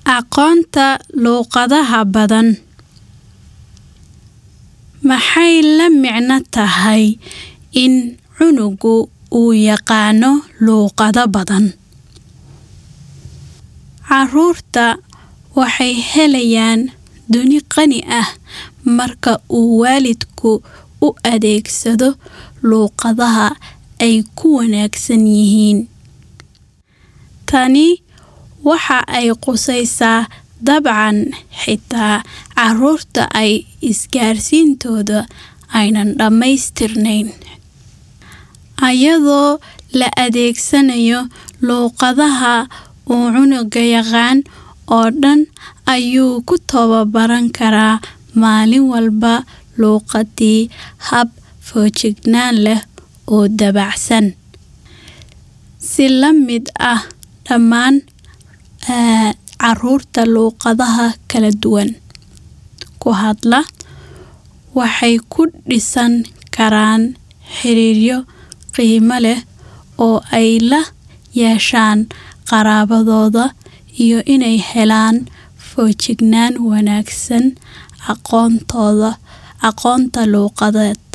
aqoonta luqadaha badan. Maxay la micno tahay in cunugu uu yaqaano luqado badan? Carruurta waxay helayaan duni qani ah marka uu waalidku u adeegsado luqadaha ay ku wanaagsan yihiin. Tani waxa ay qusaysaa dabcan xitaa carruurta ay isgaarsiintooda aynan dhammaystirnayn. Ayadoo la adeegsanayo luqadaha uu cunuga yaqaan oo dhan ayuu ku tababaran karaa maalin walba luqadii hab foojignaan leh oo dabacsan. Si la mid ah dhammaan carruurta luqadaha kala duwan ku hadla waxay ku dhisan karaan xiriiryo qiimo leh oo ay la yeeshaan qaraabadooda iyo inay helaan foojignaan wanaagsan aqoonta luqadeed.